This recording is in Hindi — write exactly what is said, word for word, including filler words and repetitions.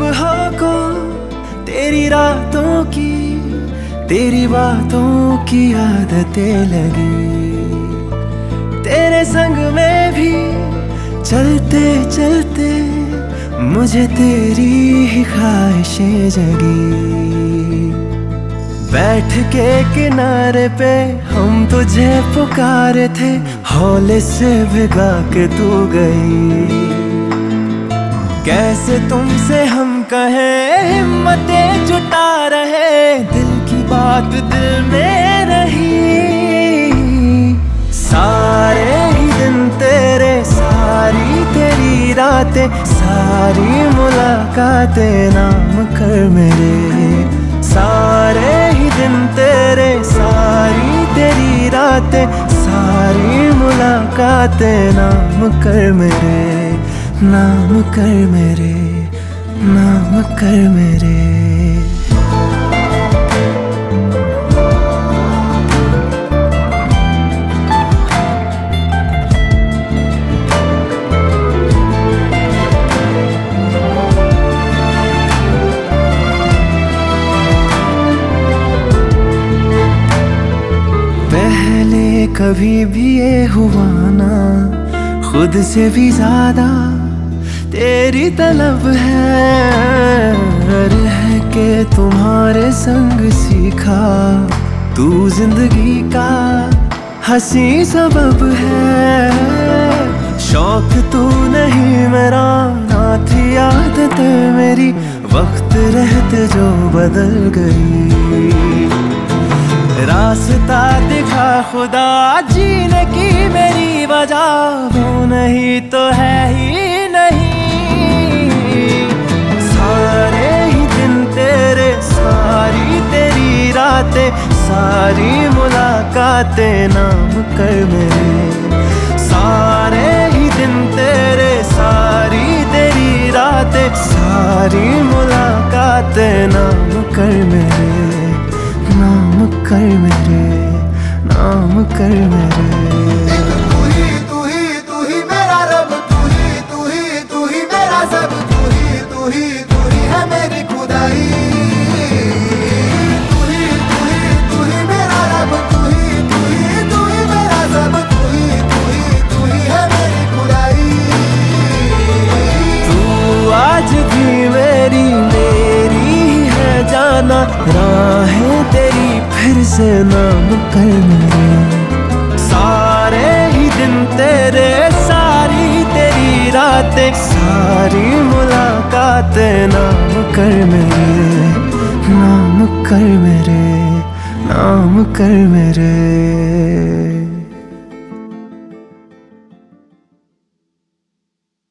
सुबह को तेरी रातों की, तेरी बातों की आदतें लगी। तेरे संग में भी चलते चलते मुझे तेरी ही ख्वाहिशें जगी। बैठ के किनारे पे हम तुझे पुकारे थे, हौले से भिगा के तू गई। कैसे तुमसे हम कहें, हिम्मतें जुटा रहे, दिल की बात दिल में रही। सारे ही दिन तेरे, सारी तेरी रातें, सारी मुलाकातें नाम कर मेरे। सारे ही दिन तेरे, सारी तेरी रातें, सारी मुलाकातें नाम कर मेरे, नाम कर मेरे, नाम कर मेरे। पहले कभी भी ये हुआ ना, खुद से भी ज्यादा तेरी तलब है। रह के तुम्हारे संग सीखा, तू जिंदगी का हंसी सबब है। शौक तू नहीं मेरा, ना थी आदत मेरी, वक्त रहते जो बदल गई। रास्ता दिखा खुदा जीने की मेरी वजह, वो नहीं तो है ही नहीं। सारे ही दिन तेरे, सारी तेरी रातें, सारी मुलाकातें नाम कर मेरे। सारे ही दिन तेरे, सारी तेरी रातें, सारी मुलाकातें नाम कर मेरे, नाम कर मेरे, नाम कर मेरे। तू ही तू ही तू ही मेरा रब, तू ही तू ही तू ही मेरा सब, तू ही तू ही तू ही है मेरी खुदाई। तू ही तू ही तू ही मेरा रब, तू ही तू ही तू ही मेरा सब, तू ही तू ही तू ही है मेरी खुदाई। तू आज भी मेरी मेरी ही है जाना, राहें तेरी फिर से नाम कर मेरे। सारे ही दिन तेरे, सारी तेरी रातें, सारी मुलाकातें नाम कर मेरे, नाम कर मेरे, नाम कर मेरे।